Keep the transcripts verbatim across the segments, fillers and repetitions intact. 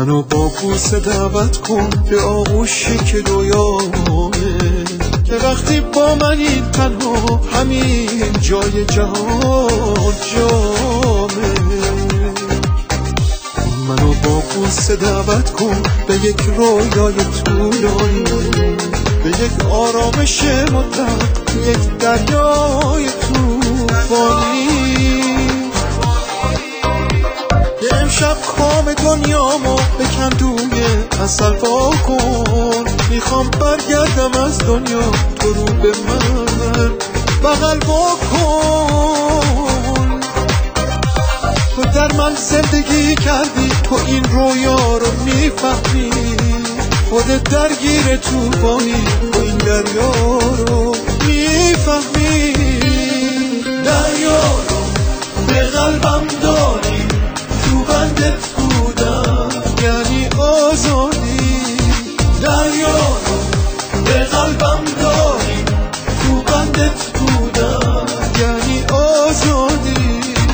منو با بوسه دعوت کن به آغوشی که رویامه، که وقتی با منی تنها همین جای جهان جامه. منو با بوسه دعوت کن به یک رویای طولانی، به یک آرامش مدت، یک دریای طوفانی. یه امشب کام دنیامو به کندوی عسل وا کن، میخوام برگردم از دنیا تو رو به من بغل وا کن. تو در من زندگی کردی، تو این رویا رو میفهمی، خودت درگیر طوفانی، تو این دریا رو میفهمی. دریا رو به قلبم داری، تو بندت بودم یعنی آزادی. دریا رو به قلبم داری، تو بندت بودم یعنی آزادی.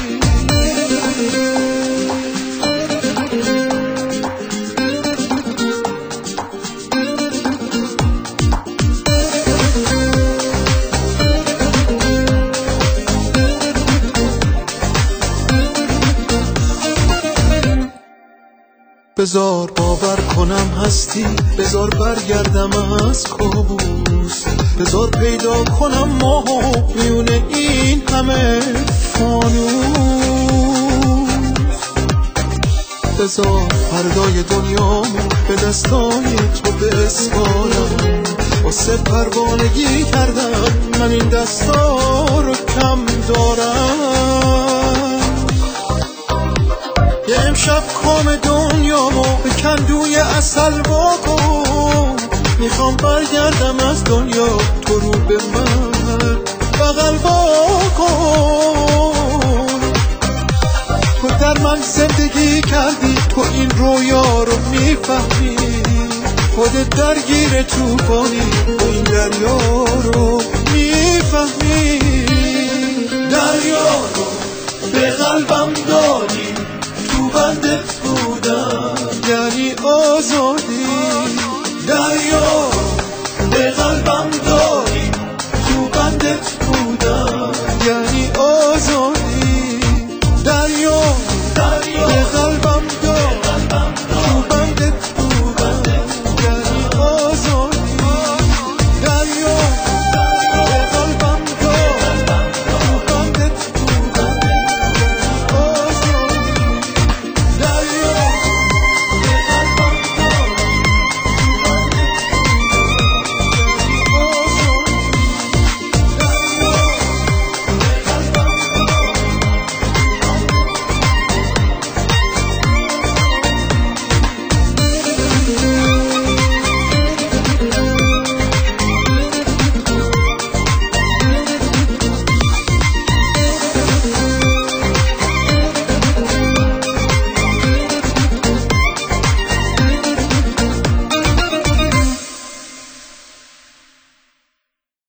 بذار باور کنم هستی، بذار برگردم از کابوس، بذار پیدا کنم ماهو میون این همه فانوس. بذار فردای دنیامو به دستای تو بسپارم، واسه پروانگی کردم من این دستا رو کم دارم. یه امشب کام دنیامو به کندوی عسل وا کن، میخوام برگردم از دنیا تو رو به من بغل وا کن. تو در من زندگی کردی، تو این رویا رو میفهمی، خودت درگیر طوفانی، این دریا رو میفهمی. دریا رو به قلبم داری،